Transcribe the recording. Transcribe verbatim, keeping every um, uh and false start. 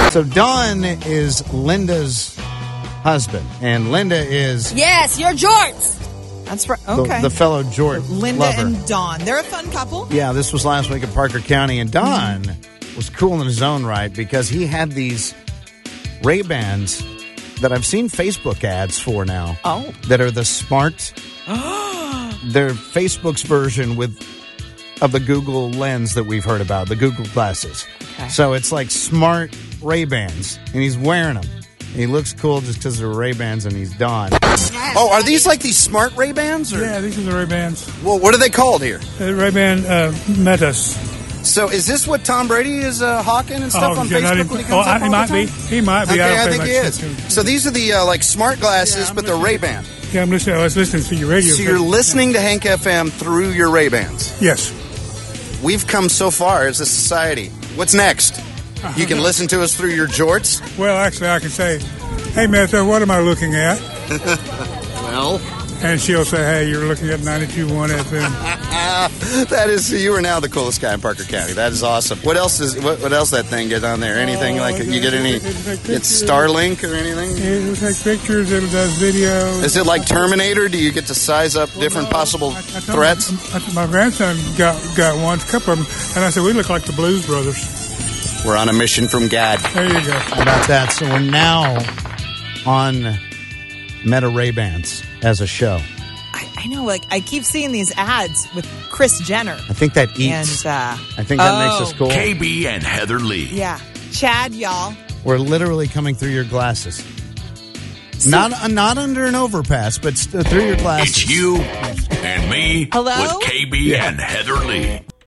So Don is Linda's husband, and Linda is Yes, you're Jorts. That's right. the, Okay. the fellow Jort Linda lover. and Dawn. They're a fun couple. Yeah, this was last week at Parker County, and Don was cool in his own right because he had these Ray-Bans that I've seen Facebook ads for now. Oh. That are the smart. They're Facebook's version with of the Google Lens that we've heard about, the Google glasses. Okay. So it's like smart Ray-Bans, and he's wearing them. He looks cool just because they're Ray-Bans, and he's Don. Oh, are these like these smart Ray-Bans? Or? Yeah, these are the Ray-Bans. Well, what are they called here? Uh, Ray-Ban uh, Metas. So is this what Tom Brady is uh, hawking and stuff Oh, on yeah, not Facebook even- when he oh, comes I- up he all might the be. time? He might be. Okay, I don't I, pay think much he is. attention. So these are the uh, like smart glasses, Yeah, I'm but they're listening. Ray-Ban. Yeah, I'm listening. I was listening to your radio. So you're listening to Hank F M through your Ray-Bans. Yes. We've come so far as a society. What's next? You can listen to us through your jorts? Well, actually, I can say, "Hey, Meta, what am I looking at?" Well, And she'll say, "Hey, you're looking at ninety-two point one F M." that is, you are now the coolest guy in Parker County. That is awesome. What else is, what, what else that thing get on there? Anything Oh, like, it- you get any, it- it take get pictures. Starlink or anything? It'll take pictures. It does videos. Is it like Terminator? Do you get to size up different No, possible I- I told threats? My, I- my grandson got got one, a couple of them, and I said, "We look like the Blues Brothers." We're on a mission from God. There you go. How about that? So we're now on Meta Ray-Bans as a show. I, I know, like, I keep seeing these ads with Kris Jenner. I think that eats. And, uh, I think that oh. makes us cool. K B and Heather Lee. Yeah. Chad, y'all. We're literally coming through your glasses. Not uh, not under an overpass, but st- through your glasses. It's you and me Hello? with K B and Heather Lee.